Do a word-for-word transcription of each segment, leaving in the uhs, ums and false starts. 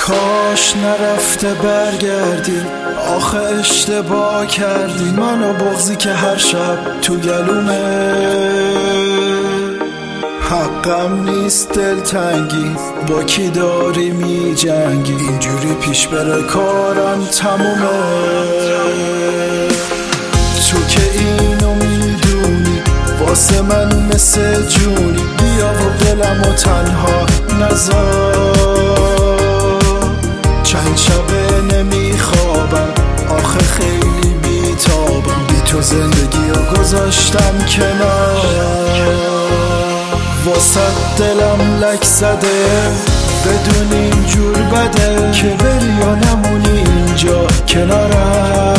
کاش نرفته برگردین، آخه اشتباه کردین. منو بغضی که هر شب تو گلومه، حقم نیست دلتنگی. با کی داری می جنگی؟ اینجوری پیش بره کارم تمومه. تو که اینو میدونی واسه من مثل جونی، بیا و دلمو تنها نذار. چند شبه نمیخوابم، آخه خیلی بیتابم. بی تو زندگی رو گذاشتم کنار. واسه دلم لک زده، بدون اینجور بده که بری یا نمونی اینجا کنارم.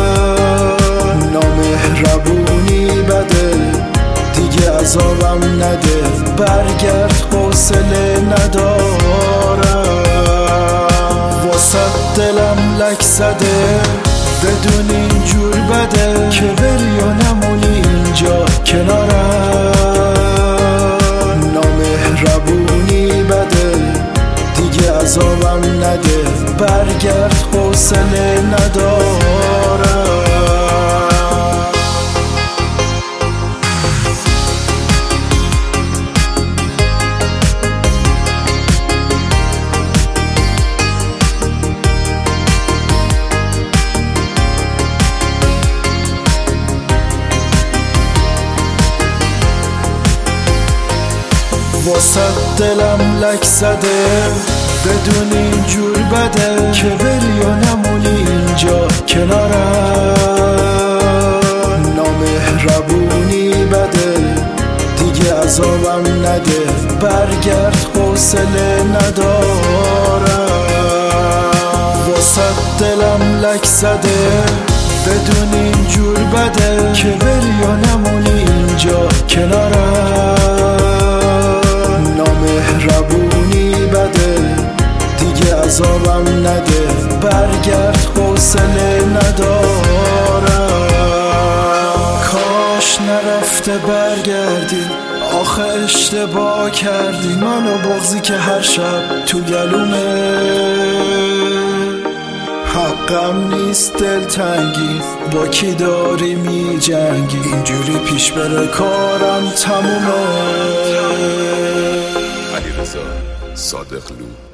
نامهربونی بده، دیگه عذابم نده. برگرد حوصله ندارم. واسه دلم لک زده، بدون اینجور بده که بری یا نمونی اینجا کنارم. نامهربونی بده، دیگه عذابم نده. برگرد حوصله ندارم. واسه دلم لک زده، بدون اینجور بده که بری یا نمونی اینجا کنارم. نامهربونی بده، دیگه عذابم نده. برگرد حوصله ندارم. واسه دلم لک زده، بدون اینجور بده که بری یا نمونی اینجا کنارم. نامهربونی بده، دیگه عذابم نده. برگرد حوصله ندارم. کاش نرفته برگردین، آخه اشتباه کردین. منو بغضی که هر شب تو گلومه، حقم نیست دلتنگی. با کی داری می جنگی؟ اینجوری پیش بره کارم تمومه. علیرضا صادقلو.